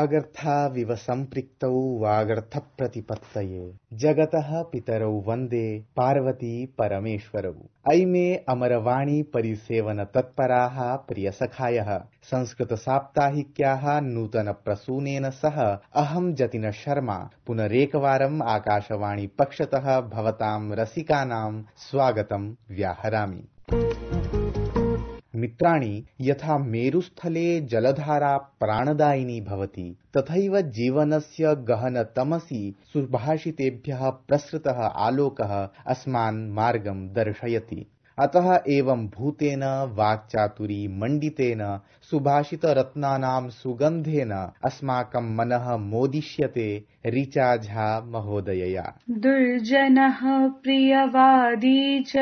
वागर्थाविव सम्पृक्तौ वागर्थप्रतिपत्तये जगतः पितरौ वन्दे पार्वती परमेश्वरौ। अयि मे अमरवाणी परिसेवन तत्पराः प्रियसखायः संस्कृतसाप्ताहिक्याः नूतनप्रसूनेन सह अहं जतिन शर्मा पुनरेकवारम् आकाशवाणी पक्षतः भवतां रसिकानां स्वागतं व्याहरामि। मित्राणि, यथा मेरुस्थले जलधारा प्राणदायिनी भवति तथैव जीवनस्य गहनतमसि सुभाषितेभ्यः प्रसृतः आलोकः अस्मान् मार्गं दर्शयति। अतः एवं भूतेन वाक्चातुरी मण्डितेन सुभाषितरत्नानां सुगन्धेन अस्माकं मनः मोदिष्यते ऋचा झा महोदयया। दुर्जनः प्रियवादी च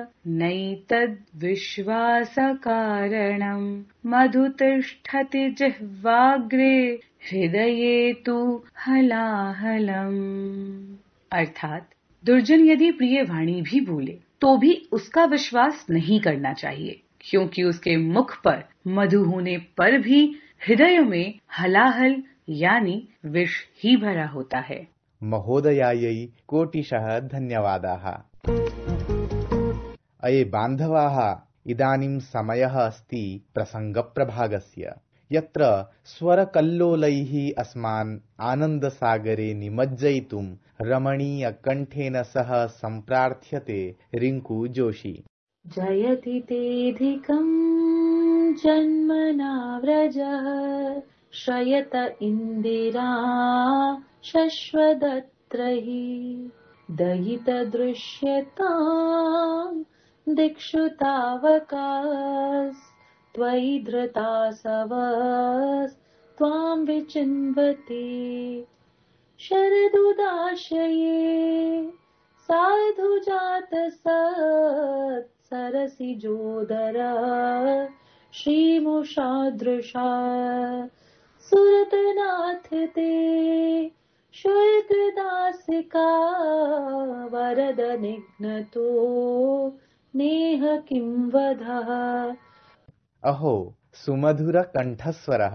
नैतद्विश्वासकारणम् मधुतिष्ठति जिह्वाग्रे हृदये तु हलाहलम्। अर्थात दुर्जन यदि प्रिय वाणी भी बोले तो भी उसका विश्वास नहीं करना चाहिए, क्योंकि उसके मुख पर मधु होने पर भी हृदय में हलाहल यानी विष ही भरा होता है। महोदयायै कोटिशः धन्यवादाः। अये बान्धवाः, इदानीं समयः अस्ति प्रसङ्गप्रभागस्य, यत्र स्वरकल्लोलैः अस्मान् आनन्दसागरे निमज्जयितुं रमणीयकण्ठेन सह सम्प्रार्थ्यते रिङ्कू जोशी। जयति तेऽधिकं जन्मना व्रजः श्रयत इन्दिरा शश्वदत्रहि दयित दृश्यतां दिक्षु तावकास्त्वयि धृतासवस्त्वां विचिन्वते शरदुदाशये साधु जात सरसि जोदर श्रीमुषादृशा सुरतनाथ ते शुल्कदासिका वरद निघ्नतो नेह किं वधः। अहो सुमधुर कंठस्वरः।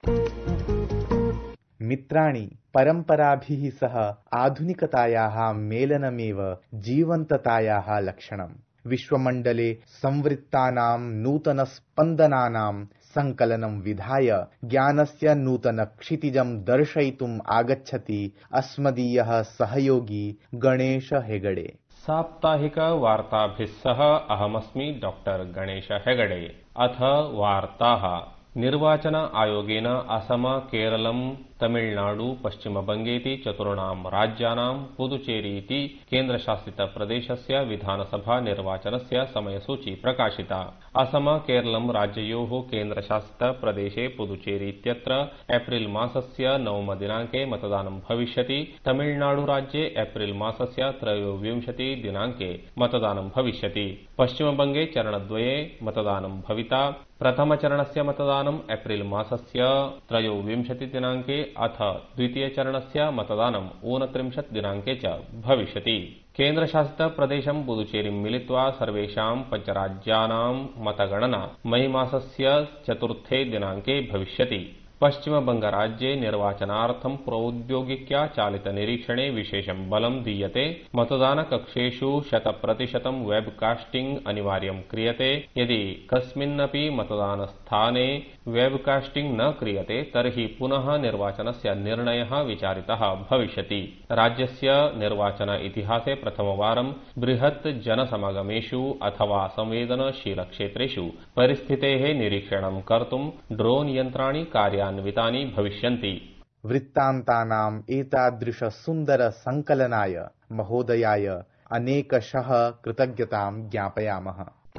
मित्राणि, परम्पराभिः सह आधुनिकतायाः मेलनमेव जीवन्ततायाः लक्षणम्। विश्वमण्डले संवृत्तानां नूतनस्पन्दनानां संकलनं विधाय ज्ञानस्य नूतनक्षितिजं दर्शयितुम् आगच्छति अस्मदीयः सहयोगी गणेश हेगडे। साप्ताहिक वार्ताभिः सह अहमस्मि डॉक्टर गणेश हेगडे। अथ वार्ताः। निर्वाचन आयोगेन असम, केरलं, तमिलनाडु, पश्चिमबंगेति चतुर्णां राज्यानां पुदुचेरीति केन्द्रशासितप्रदेशस्य विधानसभा निर्वाचनस्य समयसूची प्रकाशिता। असम केरलं राज्ययोः केन्द्रशासितप्रदेशे पुदुचेरी इत्यत्र एप्रिल मासस्य 9 दिनाङ्के मतदानं भविष्यति। तमिलनाडुराज्ये एप्रिल मासस्य 23 दिनाङ्के मतदानं भविष्यति। पश्चिमबंगे चरणद्वये मतदानं भविता। प्रथमचरणस्य मतदानं एप्रिल मासस्य 23 दिनाङ्के अथ द्वितीयचरणस्य मतदानं 29 दिनाङ्के च भविष्यति। केन्द्रशासितप्रदेशं पुदुचेरीं मिलित्वा सर्वेषां पञ्चराज्यानां मतगणना मई मासस्य 4 दिनाङ्के भविष्यति। पश्चिमबंगराज्ये निर्वाचनार्थं प्रौद्योगिक्या चालितनिरीक्षणे विशेषं बलं दीयते। मतदानकक्षेषु 100% वेबकास्टिंग अनिवार्यं क्रियते। यदि कस्मिन्नपि मतदानस्थाने वेबकास्टिंग न क्रियते तर्हि पुनः निर्वाचनस्य निर्णयः विचारितः भविष्यति। राज्यस्य निर्वाचन इतिहासे प्रथमवारं बृहत् जनसमागमेषु अथवा संवेदनशीलक्षेत्रेषु परिस्थितेः निरीक्षणं कर्तुं ड्रोन यन्त्राणि कार्यान्वितानि भविष्यन्ति। वृत्तान्तानाम् एतादृश सुन्दर संकलनाय महोदयाय अनेकशः कृतज्ञतां ज्ञापयामः।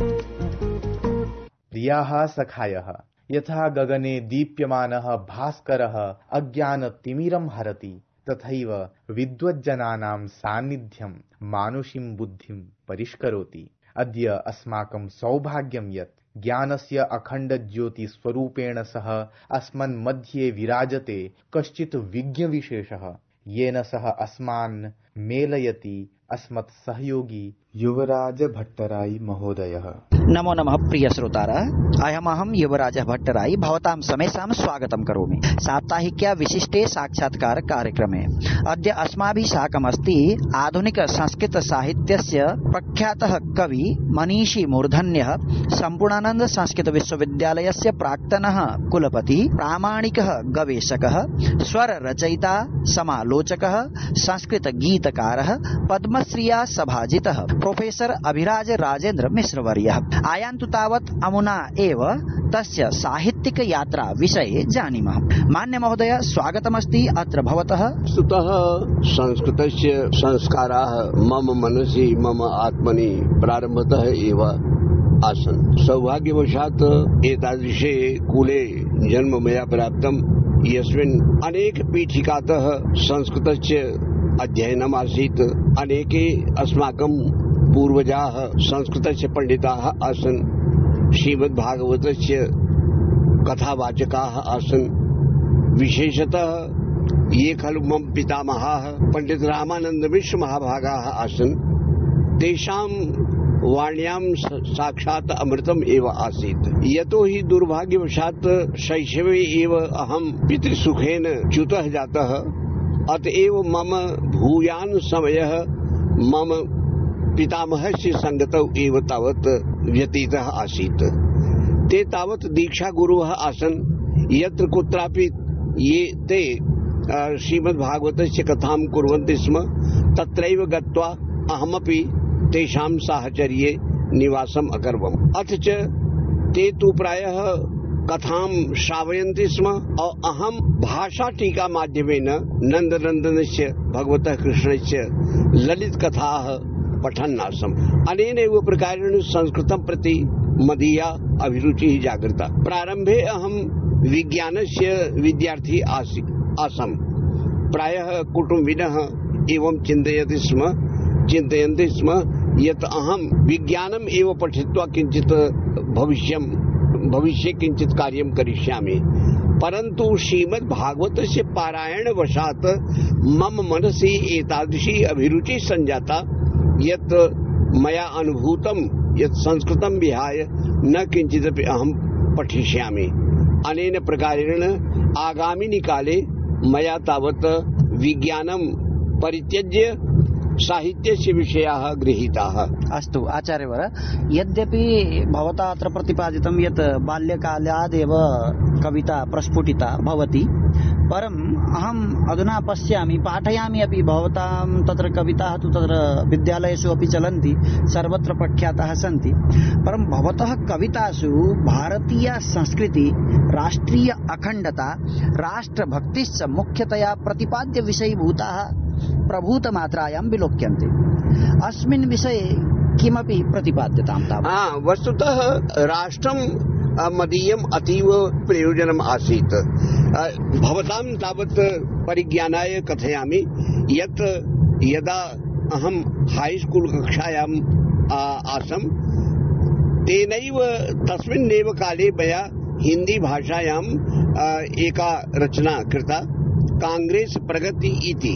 प्रियाः सखायः, यथा गगने दीप्यमानः भास्करः अज्ञानतिमिरं हरति तथैव विद्वज्जनानां सान्निध्यं मानुषीं बुद्धिं परिष्करोति। अद्य अस्माकं सौभाग्यं यत् ज्ञानस्य अखण्ड ज्योति स्वरूपेण सह अस्मन्मध्ये विराजते कश्चित् विज्ञविशेषः, येन सह अस्मान् मेलयति अस्मत् सहयोगी युवराज भट्टराई महोदयः। नमो नमः प्रिय श्रोतारः, अहमहं युवराज भट्टराई भवतां समेषां स्वागतं करोमि साप्ताहिक्या विशिष्टे साक्षात्कार कार्यक्रमे। अद्य अस्माभिः साकमस्ति आधुनिक संस्कृत साहित्यस्य प्रख्यातः कवि मनीषी मूर्धन्यः, सम्पूर्णानन्द संस्कृत विश्वविद्यालयस्य प्राक्तनः कुलपतिः, प्रामाणिकः गवेषकः, स्वर रचयिता, समालोचकः, संस्कृत गीतकारः, पद्मश्रिया सभाजितः प्रोफेसर अभिराज राजेन्द्र मिश्रवर्यः। आयान्तु तावत् अमुना एव तस्य साहित्यिक यात्रा विषये जानीमः। मान्य महोदय, स्वागतमस्ति अत्र भवतः। वस्तुतः संस्कृतस्य संस्काराः मम मनसि मम आत्मनि प्रारम्भतः एव आसन्। सौभाग्यवशात् एतादृशे कुले जन्म मया प्राप्तं यस्मिन् अनेक पीठिकातः संस्कृतस्य अध्ययनम् आसीत्। अनेके अस्माकं पूर्वजाः संस्कृतस्य पण्डिताः आसन्, श्रीमद्भागवतस्य कथावाचकाः आसन्। विशेषतः ये खलु मम पितामहाः पण्डित रामानन्द मिश्र महाभागाः आसन्, तेषां वाण्यां साक्षात् अमृतम् एव आसीत्। यतो हि दुर्भाग्यवशात् शैशवे एव अहं पितृसुखेन च्युतः जातः, अतएव मम भूयान् समयः मम पितामहस्य संगतौ एव तावत् व्यतीतः आसीत्। ते तावत् दीक्षा गुरुः आसन्। यत्र कुत्रापि ये ते श्रीमद्भागवतस्य कथां कुर्वन्ति स्म, तत्रैव गत्वा अहमपि तेषां साहचर्ये निवासम् अकरवम्। अथ च ते तु प्रायः कथां श्रावयन्ति स्म और अहं भाषा टीका माध्यमेन नन्दनन्दनस्य भगवतः कृष्णस्य ललित कथाः पठन् आसम्। अनेनैव प्रकारेण संस्कृतं प्रति मदीया अभिरुचिः जागृता। प्रारम्भे अहं विज्ञानस्य विद्यार्थी आसम्। प्रायः कुटुम्बिनः एवं चिन्तयन्ति स्म यत् अहं विज्ञानम् एव पठित्वा किञ्चित् भविष्ये किञ्चित् कार्यं करिष्यामि। परन्तु श्रीमद्भागवतस्य पारायणवशात् मम मनसि एतादृशी अभिरुचिः सञ्जाता यत् मया अनुभूतं यत् संस्कृतं विहाय न किञ्चिदपि अहं पठिष्यामि। अनेन प्रकारेण आगामिनि काले मया तावत् विज्ञानं परित्यज्य साहित्यस्य विषयाः गृहीताः। अस्तु आचार्यवर, यद्यपि भवता अत्र प्रतिपादितं यत् बाल्यकालादेव कविता प्रस्फुटिता भवति, परम् अहम् अधुना पश्यामि, पाठयामि अपि। भवतां तत्र कविताः तु तत्र विद्यालयेषु अपि चलन्ति, सर्वत्र प्रख्याताः सन्ति। परं भवतः कवितासु भारतीय संस्कृति, राष्ट्रिय अखण्डता, राष्ट्रभक्तिश्च मुख्यतया प्रतिपाद्य विषयीभूताः प्रभूतमात्रायां विलोक्यन्ते। अस्मिन् विषये किमपि प्रतिपाद्यतां तावत्? वस्तुतः राष्ट्रं मदीयम् अतीव प्रयोजनम् आसीत्। भवतां तावत् परिज्ञानाय कथयामि यत् यदा अहं हाई स्कूल कक्षायाम् आसम्, तेनैव तस्मिन्नेव काले मया हिंदी भाषायाम् एका रचना कृता, कांग्रेस प्रगति इति।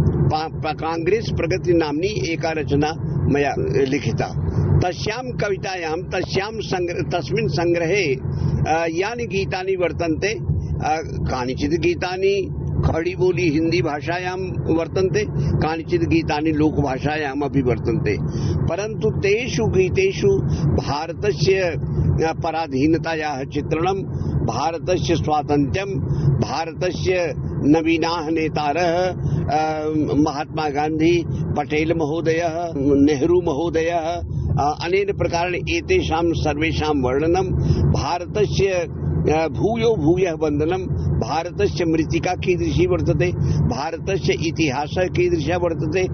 कांग्रेस प्रगति नाम्नी एका रचना मया लिखिता। तस्यां कवितायां तस्मिन् संग्रहे यानि गीतानि वर्तन्ते, कानिचित् गीतानि खड़ी बोली हिंदी भाषायां वर्तन्ते, कानिचित् गीतानि लोकभाषायाम् अपि वर्तन्ते। परन्तु तेषु गीतेषु भारतस्य पराधीनतायाः चित्रणं, भारतस्य स्वातन्त्र्यं, भारतस्य नवीनाः नेतारः महात्मा गांधी, पटेल महोदयः, नेहरू महोदयः, अनेन प्रकारेण एतेषां सर्वेषां वर्णनं, भारतस्य भूयो भूयः वन्दनं, भारतस्य मृत्तिका कीदृशी वर्तते, भारतस्य इतिहासः कीदृशः वर्तते,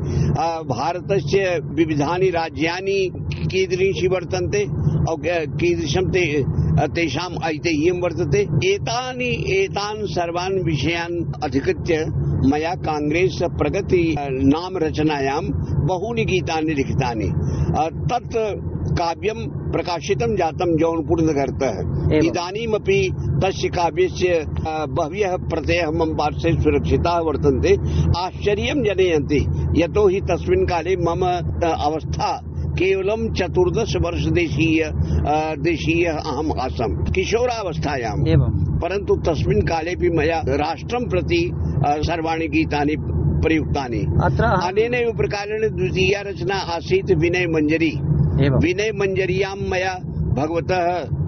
भारतस्य विविधानि राज्यानि कीदृशी वर्तन्ते और कीदृशं तेषाम् ऐतिह्यं वर्तते। एतान् सर्वान् विषयान् अधिकृत्य मया कांग्रेस प्रगति नाम रचनायां बहूनि गीतानि लिखितानि। तत् काव्यं प्रकाशितं जातं जौनपुर नगरतः। इदानीमपि तस्य काव्यस्य बह्व्यः प्रतयः मम पार्श्वे सुरक्षिताः वर्तन्ते। आश्चर्यं जनयन्ति, यतो हि तस्मिन् काले मम अवस्था केवलं 14 वर्ष देशीय अहम् आसम् किशोरावस्थायाम् एवं परन्तु तस्मिन् कालेपि मया राष्ट्रं प्रति सर्वाणि गीतानि प्रयुक्तानि। अत्र अनेनैव प्रकारेण द्वितीया रचना आसीत् विनय मञ्जरी। एवं विनय मञ्जर्यां मया भगवतः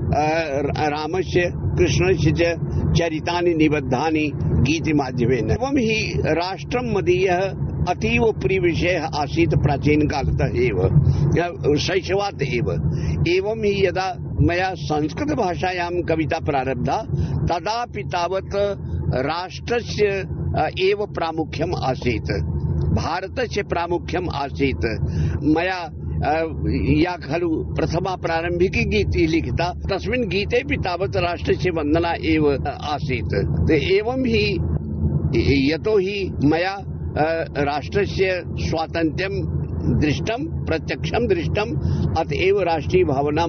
रामस्य कृष्णस्य च चरितानि निबद्धानि गीतमाध्यमेन। एवं हि राष्ट्रं मदीयः अतीव प्रियविषयः आसीत् प्राचीनकालतः एव, शैशवात् एव। एवं हि यदा मया संस्कृतभाषायां कविता प्रारब्धा तदापि तावत् राष्ट्रस्य एव प्रामुख्यम् आसीत्, भारतस्य प्रामुख्यम् आसीत्। मया या खलु प्रथमा प्रारम्भिकी गीतिः लिखिता तस्मिन् गीतेऽपि तावत् राष्ट्रस्य वन्दना एव आसीत्। एवं हि यतो हि मया राष्ट्रस्य स्वातन्त्र्यं दृष्टं, प्रत्यक्षं दृष्टम्, अतएव राष्ट्रीय भावना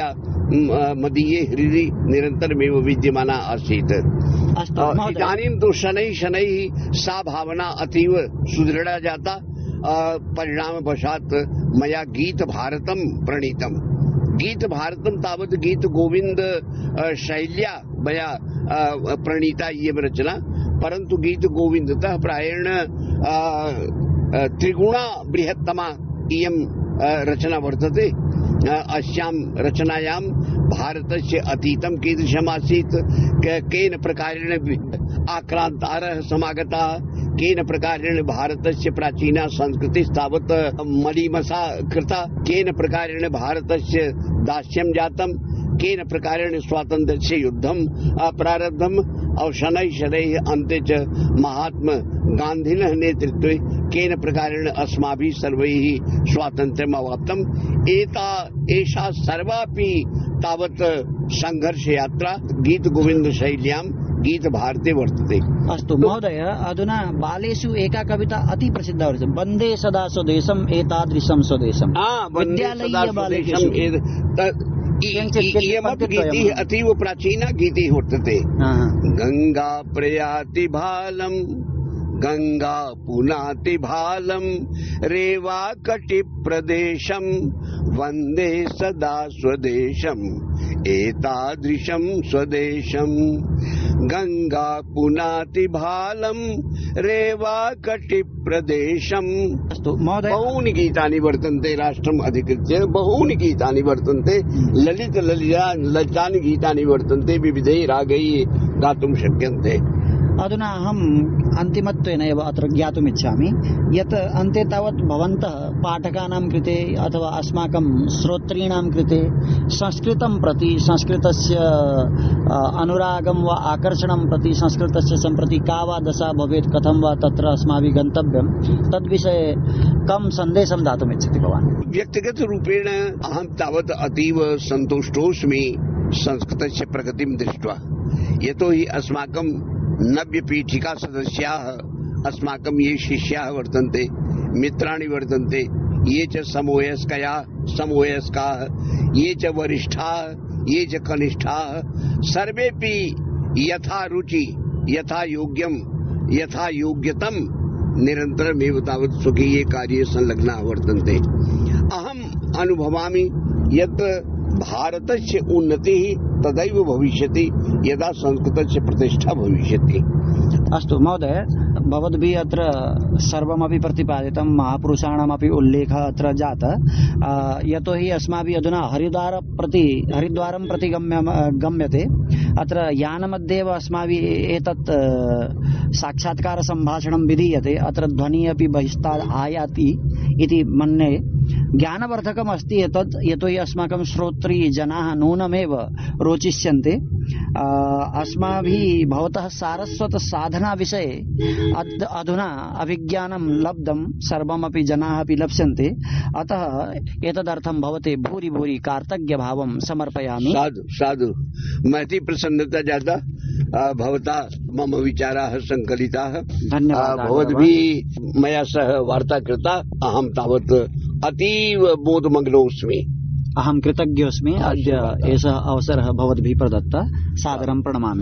मदीये हृदि निरन्तरमेव विद्यमाना आसीत्। इदानीं तु शनैः शनैः सा भावना अतीव सुदृढा जाता। परिणामवशात् मया गीत भारतं प्रणीतम्। गीत भारतं तावत् गीत गोविन्द शैल्या मया प्रणीता इयं रचना, परन्तु गीत गोविन्दतः प्रायेण त्रिगुणा बृहत्तमा इयं रचना वर्तते। अस्यां रचनायां भारतस्य अतीतं कीदृशमासीत्, केन प्रकारेण आक्रान्तारः समागताः, केन प्रकारेण भारतस्य प्राचीना संस्कृतिस्तावत् मलीमसा कृता, केन प्रकारेण भारतस्य दास्यं जातं, केन प्रकारेण स्वातन्त्र्यस्य युद्धं प्रारब्धम्, और शनैः शनैः अन्ते च महात्मा गान्धिनः नेतृत्वे केन प्रकारेण अस्माभिः सर्वैः स्वातन्त्र्यम् अवाप्तम्। एषा सर्वापि तावत् संघर्ष यात्रा गीत गोविन्द शैल्यां गीत भारते वर्तते। अस्तु महोदय, अधुना बालेषु एका कविता अति प्रसिद्धा वर्तते, वन्दे सदा स्वदेशम् एतादृशं स्वदेशम्। विद्यालयीय बालेषु इयमपि गीतिः अतीव प्राचीना गीतिः वर्तते। गंगा प्रयाति भालम् गंगा पुनाति भालम् रेवा कटि प्रदेशम् वन्दे सदा स्वदेशम् एतादृशं स्वदेशम्। गंगा पुनाति भालम् रेवा कटि प्रदेशम्। बहूनि गीतानि वर्तन्ते राष्ट्रम् अधिकृत्य, बहूनि गीतानि वर्तन्ते, ललितानि गीतानि वर्तन्ते, विविधैः रागैः गातुं शक्यन्ते। अधुना अहम् अन्तिमत्वेन एव अत्र ज्ञातुमिच्छामि यत् अन्ते तावत् भवन्तः पाठकानां कृते अथवा अस्माकं श्रोतॄणां कृते संस्कृतं प्रति, संस्कृतस्य अनुरागं वा आकर्षणं प्रति, संस्कृतस्य सम्प्रति का वा दशा भवेत्, कथं वा तत्र अस्माभिः गन्तव्यं, तद्विषये कं सन्देशं दातुमिच्छति भवान्? व्यक्तिगतरूपेण अहं तावत् अतीव सन्तुष्टोऽस्मि संस्कृतस्य प्रगतिं दृष्ट्वा। यतो हि अस्माकं नव्यपीठिका सदस्याः, अस्माकं ये शिष्याः वर्तन्ते, मित्राणि वर्तन्ते, ये च समवयस्काः, ये च वरिष्ठाः, ये च कनिष्ठाः, सर्वेपि यथा रुचि, यथा योग्यं, यथा योग्यतं निरन्तरमेव तावत् स्वकीये कार्ये संलग्नाः वर्तन्ते। अहम् अनुभवामि यत् भारतस्य उन्नतिः तदैव भविष्यति यदा संस्कृतस्य प्रतिष्ठा भविष्यति। अस्तु महोदय, भवद्भिः अत्र सर्वमपि प्रतिपादितं, महापुरुषाणामपि उल्लेखः अत्र जातः। यतो हि अस्माभिः अधुना हरिद्वारं प्रति गम्यते। अत्र यानमध्ये एव अस्माभिः एतत् साक्षात्कारसम्भाषणं विधीयते। अत्र ध्वनिः अपि बहिस्तात् आयाति इति मन्ये। ज्ञानवर्धकम् अस्ति एतत्, यतो हि अस्माकं श्रोतृजनाः नूनमेव रोचिष्यन्ते। अस्माभिः भवतः सारस्वत साधना विषये अधुना अभिज्ञानं लब्धं, सर्वमपि जनाः अपि लप्स्यन्ते। अतः एतदर्थं भवते भूरि भूरि कार्तज्ञभावं समर्पयामि। साधु साधु, महती प्रसन्नता जाता भवता मम विचाराः सङ्कलिताः। धन्यवादः। भवद्भिः मया सह वार्ता कृता, अहं तावत् अतीव बोधमग्नोऽस्मि। अहं कृतज्ञोऽस्मि अद्य एषः अवसरः भवद्भिः प्रदत्तः। सादरं प्रणमामि।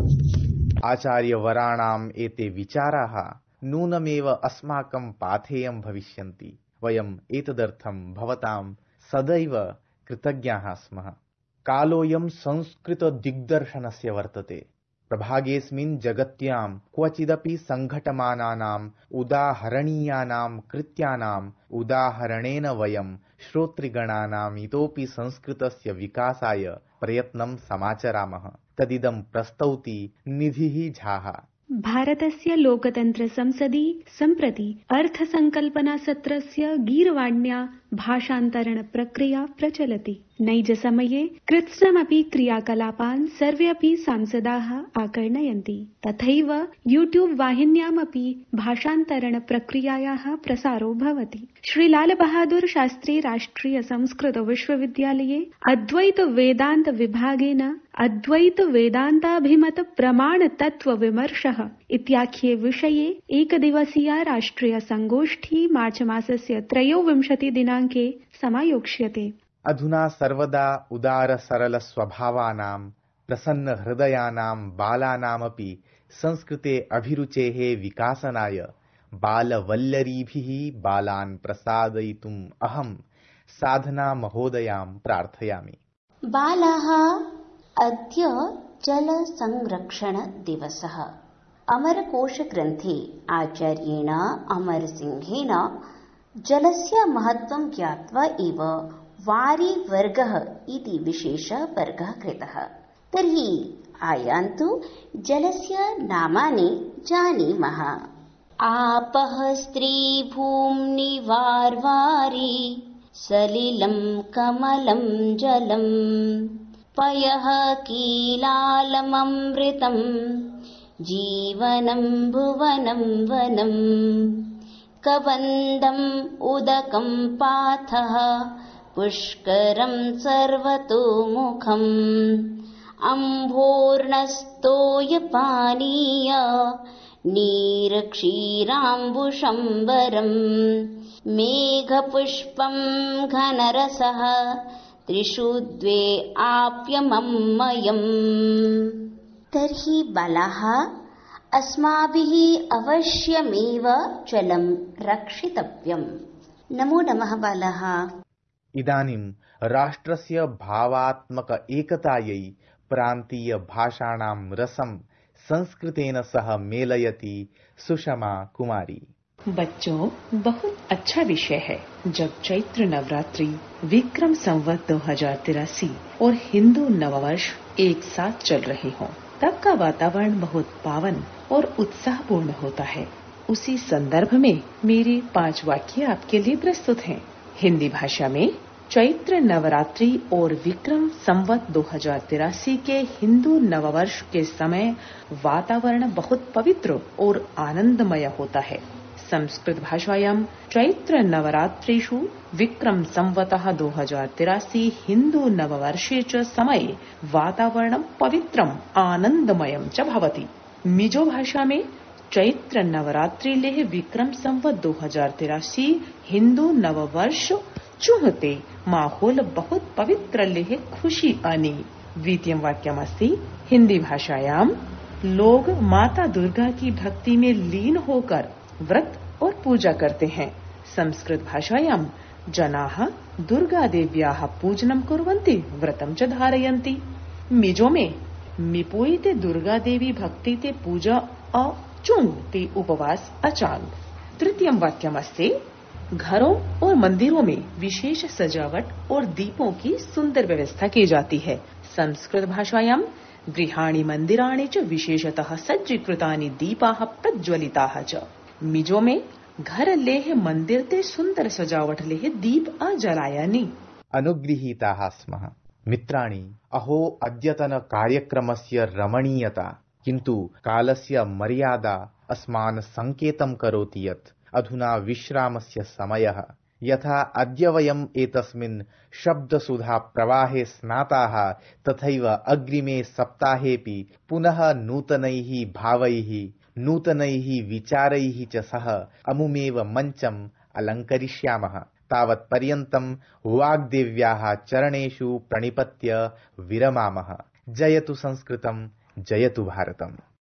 आचार्यवराणाम् एते विचाराः नूनमेव अस्माकं पाथेयं भविष्यन्ति। वयम् एतदर्थं भवतां सदैव कृतज्ञाः स्मः। कालोऽयं संस्कृतदिग्दर्शनस्य वर्तते। प्रभागेऽस्मिन् जगत्यां क्वचिदपि सङ्घटमानानाम् उदाहरणीयानां कृत्यानाम् उदाहरणेन वयं श्रोतृगणानाम् इतोपि संस्कृतस्य विकासाय प्रयत्नं समाचरामः। तदिदं प्रस्तौति निधिः झाः। भारतस्य लोकतन्त्र संसदि सम्प्रति अर्थसंकल्पना सत्रस्य गीर्वाण्या भाषान्तरण प्रक्रिया प्रचलति। नैज समये कृत्स्नमपि क्रियाकलापान् सर्वेऽपि सांसदाः आकर्णयन्ति। तथैव यूट्यूब वाहिन्यामपि भाषान्तरण प्रक्रियायाः प्रसारो भवति। श्री लाल बहादुर शास्त्री राष्ट्रिय संस्कृत विश्वविद्यालये अद्वैत वेदान्त विभागेन अद्वैत वेदान्ताभिमत प्रमाण तत्व विमर्शः इत्याख्ये विषये एकदिवसीया राष्ट्रिय संगोष्ठी मार्च मासस्य 23 दिनाङ्के समायोक्ष्यते। अधुना सर्वदा उदार सरल स्वभावानां प्रसन्न हृदयानां बालानामपि संस्कृते अभिरुचेः विकासनाय बालवल्लरीभिः बालान् प्रसादयितुम् अहं साधना महोदयां प्रार्थयामि। बालाः अद्य जल संरक्षण दिवसः। अमरकोशग्रन्थे आचार्येण अमरसिंहेन जलस्य महत्त्वं ज्ञात्वा एव वारिवर्गः इति विशेषवर्गः कृतः। तर्हि आयान्तु जलस्य नामानि जानीमः। आपः स्त्रीभूम्नि वार्वारि सलिलं कमलं जलम् पयः कीलालममृतं जीवनं भुवनं वनम् कबन्दम् उदकं पाथः पुष्करं सर्वतोमुखम् अम्भोर्णस्तोयपानीय नीरक्षीराम्बुशम्बरम् मेघपुष्पं घनरसः त्रिषु द्वे आप्यमम्मयम्। तर्हि बालाः अस्माभिः अवश्यमेव जलं रक्षितव्यम्। नमो नमः बालाः। इदानीं राष्ट्रस्य भावात्मक एकतायै प्रान्तीय भाषाणां रसं संस्कृतेन सह मेलयति सुषमा कुमारी। बच्चों, बहुत अच्छा विषय है। जब चैत्र नवरात्रि, विक्रम संवत 2083 और हिंदू नववर्ष एक साथ चल रहे हों, तब का वातावरण बहुत पावन और उत्साहपूर्ण होता है। उसी संदर्भ में मेरे 5 वाक्य आपके लिए प्रस्तुत हैं। हिंदी भाषा में चैत्र नवरात्रि और विक्रम संवत 2083 के हिंदू नववर्ष के समय वातावरण बहुत पवित्र और आनंदमय होता है। संस्कृत भाषायां चैत्र नवरात्रिषु विक्रम संवतः 2083 हिंदू नववर्षे च समये वातावरणं पवित्रम् आनन्दमयं च भवति। मिजो भाषा में चैत्र नवरात्रिलेः विक्रम संवत 2083 हिंदू नववर्ष चुहते माहौल बहुत पवित्र लेह खुशी आनी। द्वितीयं वाक्यमस्ति हिंदी भाषायां लोग माता दुर्गा की भक्ति में लीन होकर व्रत और पूजा करते हैं। संस्कृत भाषायां जनाः दुर्गा देव्याः पूजनं कुर्वन्ति व्रतं च धारयन्ति। मिजो में मिपोइते दुर्गा देवी भक्ति ते पूजा अचुंग ते उपवास अचांग। तृतीयं वाक्यमस्ति घरों और मंदिरों में विशेष सजावट और दीपों की सुंदर व्यवस्था की जाती है। संस्कृत भाषायां गृहाणि मंदिराणि च विशेषतः सज्जीकृतानि दीपाः प्रज्वलिताः च। मिजो में घर लेह मंदिर ते सुंदर सजावट लेह दीप अजलायानि। अनुगृहीताः स्मः। मित्राणि, अहो अद्यतन कार्यक्रमस्य रमणीयता, किन्तु कालस्य मर्यादा अस्मान् संकेतं करोति यत् अधुना विश्रामस्य समयः। यथा अद्य वयम् एतस्मिन् शब्दसुधा प्रवाहे स्नाताः, तथैव अग्रिमे सप्ताहेऽपि पुनः नूतनैः भावैः नूतनैः विचारैः च सह अमुमेव मञ्चम् अलङ्करिष्यामः। तावत्पर्यन्तं वाग्देव्याः चरणेषु प्रणिपत्य विरमामः। जयतु संस्कृतं, जयतु भारतम्।